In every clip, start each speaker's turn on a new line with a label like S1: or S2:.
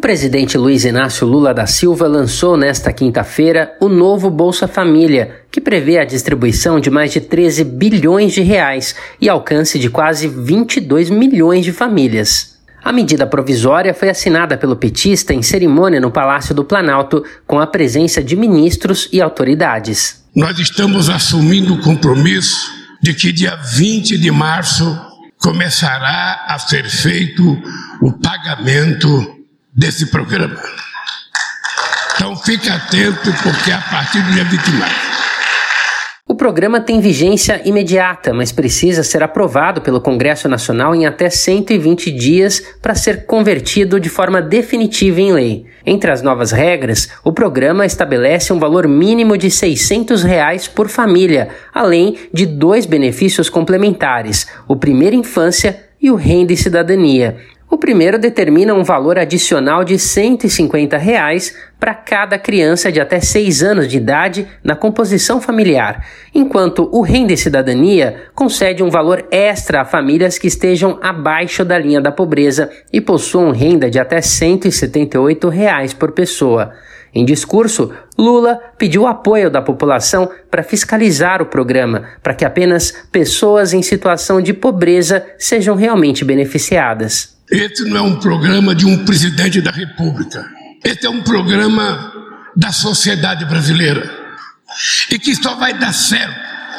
S1: presidente Luiz Inácio Lula da Silva lançou nesta quinta-feira o novo Bolsa Família, que prevê a distribuição de mais de 13 bilhões de reais e alcance de quase 22 milhões de famílias. A medida provisória foi assinada pelo petista em cerimônia no Palácio do Planalto, com a presença de ministros e autoridades.
S2: Nós estamos assumindo o compromisso de que dia 20 de março começará a ser feito o pagamento desse programa. Então fique atento, porque a partir do dia 20 de março.
S1: O programa tem vigência imediata, mas precisa ser aprovado pelo Congresso Nacional em até 120 dias para ser convertido de forma definitiva em lei. Entre as novas regras, o programa estabelece um valor mínimo de R$ 600 por família, além de 2 benefícios complementares, o Primeira Infância e o Renda e Cidadania. O primeiro determina um valor adicional de R$ 150 para cada criança de até 6 anos de idade na composição familiar, enquanto o Renda e Cidadania concede um valor extra a famílias que estejam abaixo da linha da pobreza e possuam renda de até R$ 178 por pessoa. Em discurso, Lula pediu o apoio da população para fiscalizar o programa, para que apenas pessoas em situação de pobreza sejam realmente beneficiadas.
S2: Esse não é um programa de um presidente da República. Esse é um programa da sociedade brasileira. E que só vai dar certo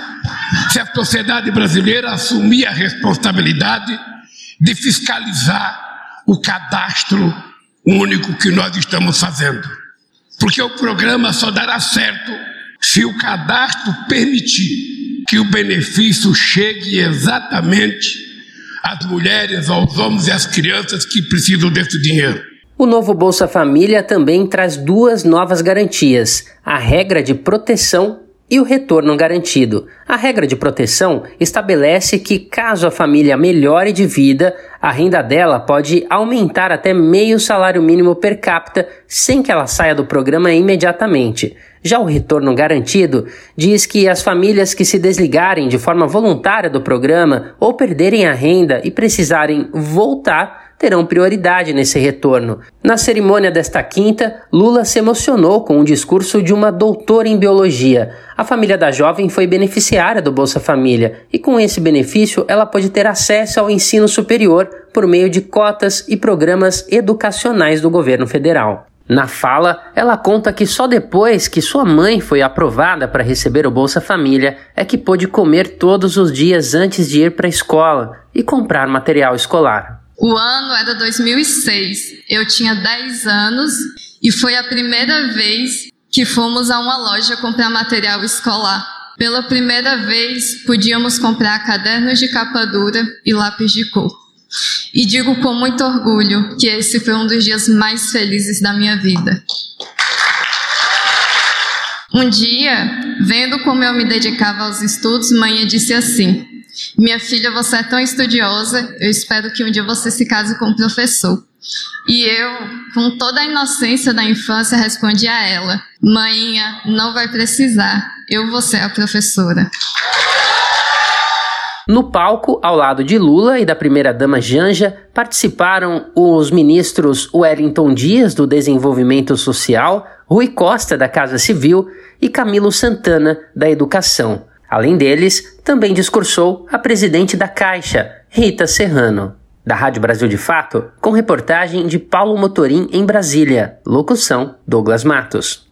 S2: se a sociedade brasileira assumir a responsabilidade de fiscalizar o cadastro único que nós estamos fazendo. Porque o programa só dará certo se o cadastro permitir que o benefício chegue exatamente às mulheres, aos homens e às crianças que precisam desse dinheiro.
S1: O novo Bolsa Família também traz 2 novas garantias: a regra de proteção e o retorno garantido. A regra de proteção estabelece que, caso a família melhore de vida, a renda dela pode aumentar até meio salário mínimo per capita sem que ela saia do programa imediatamente. Já o retorno garantido diz que as famílias que se desligarem de forma voluntária do programa ou perderem a renda e precisarem voltar terão prioridade nesse retorno. Na cerimônia desta quinta, Lula se emocionou com o discurso de uma doutora em biologia. A família da jovem foi beneficiária do Bolsa Família e, com esse benefício, ela pode ter acesso ao ensino superior por meio de cotas e programas educacionais do governo federal. Na fala, ela conta que só depois que sua mãe foi aprovada para receber o Bolsa Família é que pôde comer todos os dias antes de ir para a escola e comprar material escolar.
S3: O ano era 2006, eu tinha 10 anos e foi a primeira vez que fomos a uma loja comprar material escolar. Pela primeira vez, podíamos comprar cadernos de capa dura e lápis de cor. E digo com muito orgulho que esse foi um dos dias mais felizes da minha vida. Um dia, vendo como eu me dedicava aos estudos, mãe disse assim: minha filha, você é tão estudiosa, eu espero que um dia você se case com um professor. E eu, com toda a inocência da infância, respondi a ela: mãinha, não vai precisar, eu vou ser a professora.
S1: No palco, ao lado de Lula e da primeira-dama Janja, participaram os ministros Wellington Dias, do Desenvolvimento Social, Rui Costa, da Casa Civil, e Camilo Santana, da Educação. Além deles, também discursou a presidente da Caixa, Rita Serrano. Da Rádio Brasil de Fato, com reportagem de Paulo Motorim em Brasília. Locução: Douglas Matos.